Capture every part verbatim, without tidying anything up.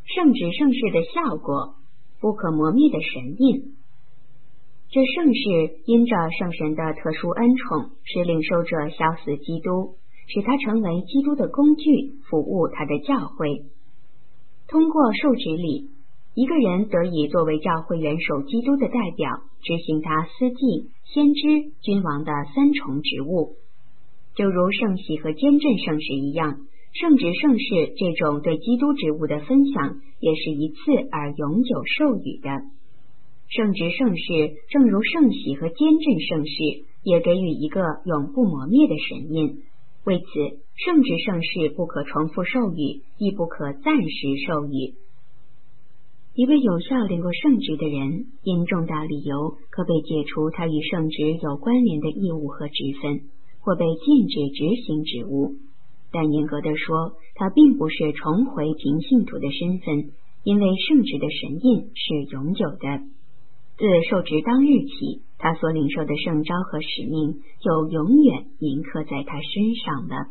圣职圣事的效果，不可磨灭的神印。这圣事因着圣神的特殊恩宠，使领受者消死基督，使他成为基督的工具，服务他的教会。通过受职礼，一个人得以作为教会元首基督的代表，执行他司祭、先知、君王的三重职务。就如圣洗和监正圣事一样，圣职圣事这种对基督职务的分享，也是一次而永久授予的。圣职圣事正如圣洗和监正圣事，也给予一个永不磨灭的神印。为此，圣职圣事不可重复授予，亦不可暂时授予。一位有效领过圣职的人，因重大理由可被解除他与圣职有关联的义务和职分，或被禁止执行职务。但严格的说，他并不是重回平信徒的身份，因为圣职的神印是永久的。自受职当日起，他所领受的圣召和使命就永远铭刻在他身上了。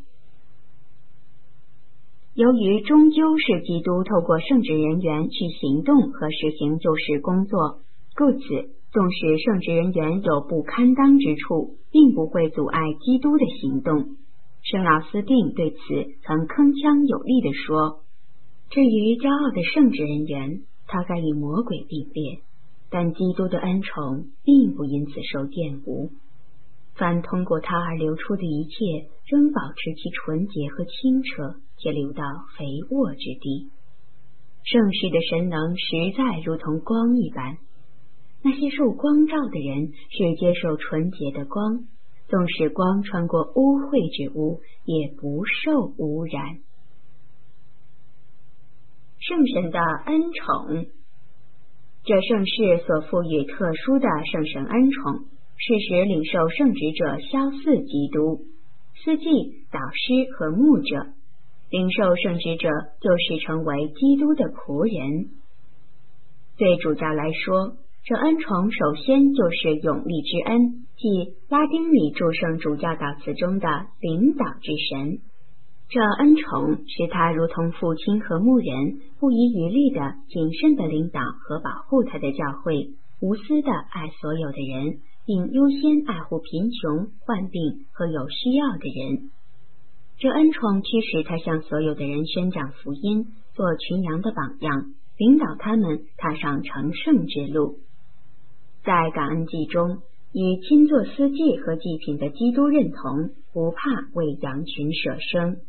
由于终究是基督透过圣职人员去行动和实行救世工作，故此纵使圣职人员有不堪当之处，并不会阻碍基督的行动。圣奥斯定对此曾铿锵有力地说，至于骄傲的圣职人员，他该与魔鬼并列，但基督的恩宠并不因此受玷污。凡通过他而流出的一切，仍保持其纯洁和清澈，且流到肥沃之地。圣事的神能实在如同光一般，那些受光照的人是接受纯洁的光，纵使光穿过污秽之物，也不受污染。圣神的恩宠，这圣事所赋予特殊的圣神恩宠，是使领受圣职者消似基督，司祭、导师和牧者。领受圣职者就是成为基督的仆人。对主教来说，这恩宠首先就是永立之恩，即拉丁里诸圣主教祷词中的领导之神。这恩宠使他如同父亲和牧人，不遗余力的谨慎的领导和保护他的教会，无私的爱所有的人，并优先爱护贫穷、患病和有需要的人。这恩宠驱使他向所有的人宣讲福音，做群羊的榜样，领导他们踏上成圣之路。在感恩祭中，与亲做司祭和祭品的基督认同，不怕为羊群舍生。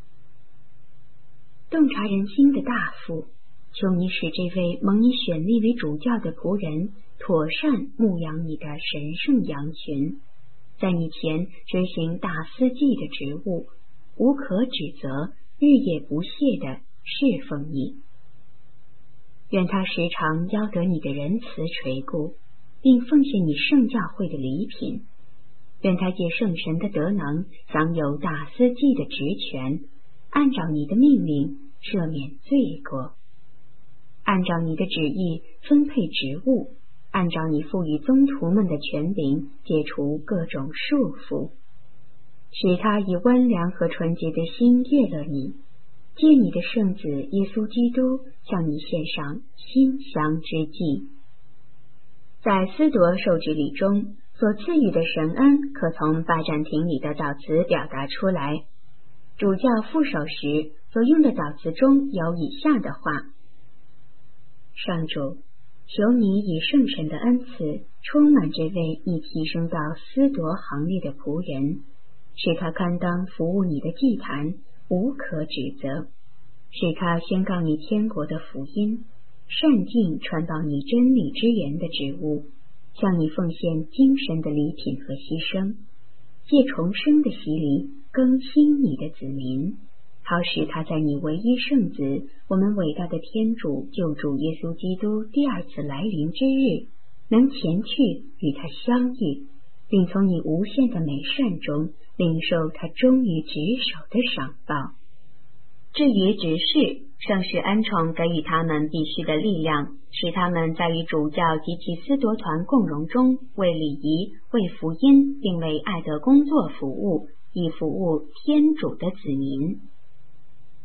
洞察人心的大父，求你使这位蒙你选立为主教的仆人妥善牧养你的神圣羊群，在你前执行大司祭的职务，无可指责，日夜不懈地侍奉你。愿他时常邀得你的仁慈垂顾，并奉献你圣教会的礼品。愿他借圣神的德能，享有大司祭的职权，按照你的命令赦免罪过，按照你的旨意分配职务，按照你赋予宗徒们的权柄解除各种束缚，使他以温良和纯洁的心悦乐你，借你的圣子耶稣基督向你献上馨香之祭。在司铎受职礼中所赐予的神恩，可从拜占庭里的祷词表达出来。主教副手时所用的祷词中有以下的话：上主，求你以圣神的恩赐充满这位你提升到司铎行列的仆人，使他堪当服务你的祭坛，无可指责，使他宣告你天国的福音，善尽传导你真理之言的职务，向你奉献精神的礼品和牺牲，借重生的洗礼更新你的子民，好使他在你唯一圣子，我们伟大的天主救主耶稣基督第二次来临之日，能前去与他相遇，并从你无限的美善中领受他忠于职守的赏报。至于执事，圣事恩宠给予他们必须的力量，使他们在与主教及其司铎团共荣中，为礼仪、为福音，并为爱的工作服务，以服务天主的子民。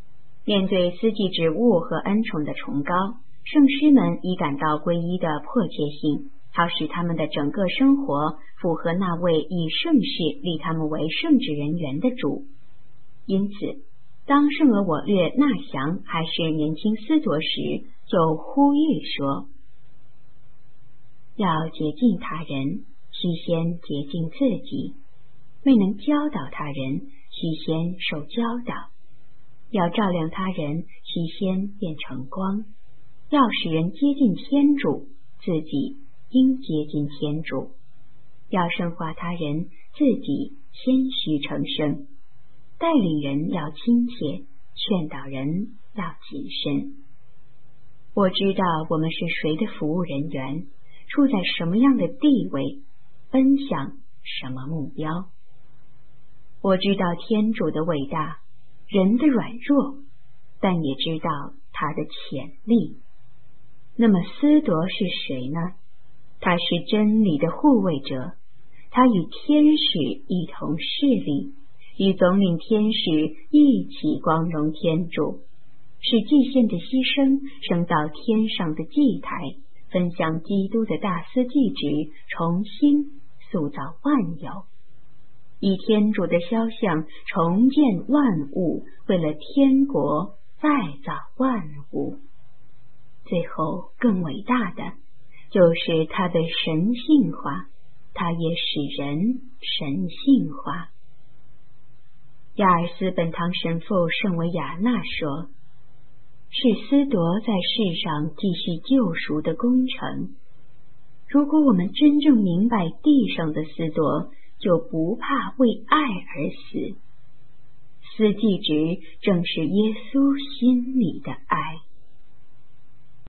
面对司祭职务和恩宠的崇高，圣师们已感到皈依的迫切性，好使他们的整个生活符合那位以圣事立他们为圣职人员的主。因此，当圣俄我略纳祥还是年轻司铎时，就呼吁说，要洁净他人，须先洁净自己；未能教导他人，须先受教导；要照亮他人，须先变成光；要使人接近天主，自己应接近天主；要圣化他人，自己先须成圣；带领人要亲切，劝导人要谨慎。我知道我们是谁的服务人员，处在什么样的地位，奔向什么目标。我知道天主的伟大，人的软弱，但也知道他的潜力。那么司铎是谁呢？他是真理的护卫者，他与天使一同侍立，与总领天使一起光荣天主，使祭献的牺牲升到天上的祭台，分享基督的大司祭职，重新塑造万有，以天主的肖像重建万物，为了天国再造万物。最后更伟大的就是他的神性化，他也使人神性化。亚尔斯本堂神父圣维亚纳说，是司铎在世上继续救赎的工程。如果我们真正明白地上的司铎，就不怕为爱而死。司祭职正是耶稣心里的爱。